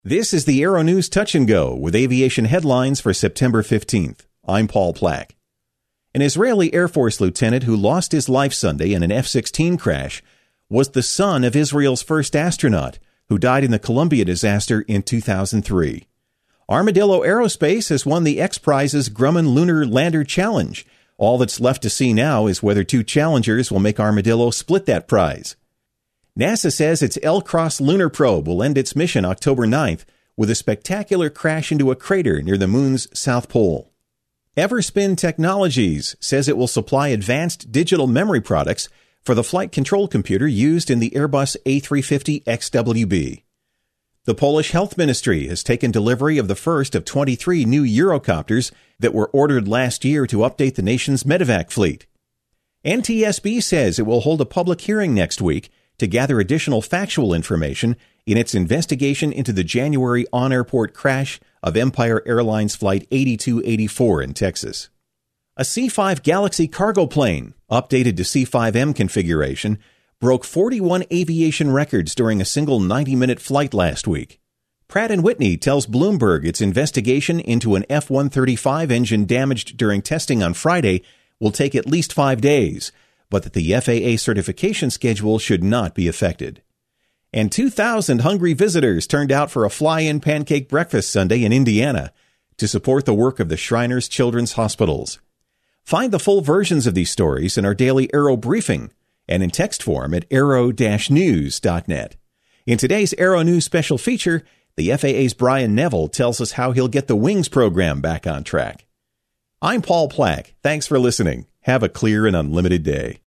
This is the Aero News Touch and Go with aviation headlines for September 15th. I'm Paul Plack. An Israeli Air Force lieutenant who lost his life Sunday in an F-16 crash was the son of Israel's first astronaut, who died in the Columbia disaster in 2003. Armadillo Aerospace has won the X Prize's Grumman Lunar Lander Challenge. All that's left to see now is whether two challengers will make Armadillo split that prize. NASA says its L-Cross lunar probe will end its mission October 9th with a spectacular crash into a crater near the moon's south pole. Everspin Technologies says it will supply advanced digital memory products for the flight control computer used in the Airbus A350 XWB. The Polish Health Ministry has taken delivery of the first of 23 new Eurocopters that were ordered last year to update the nation's medevac fleet. NTSB says it will hold a public hearing next week to gather additional factual information in its investigation into the January on-airport crash of Empire Airlines Flight 8284 in Texas. A C-5 Galaxy cargo plane, updated to C-5M configuration, broke 41 aviation records during a single 90-minute flight last week. Pratt & Whitney tells Bloomberg its investigation into an F-135 engine damaged during testing on Friday will take at least 5 days, but that the FAA certification schedule should not be affected. And 2,000 hungry visitors turned out for a fly-in pancake breakfast Sunday in Indiana to support the work of the Shriners Children's Hospitals. Find the full versions of these stories in our daily Aero briefing and in text form at aero-news.net. In today's Aero News special feature, the FAA's Brian Neville tells us how he'll get the Wings program back on track. I'm Paul Plack. Thanks for listening. Have a clear and unlimited day.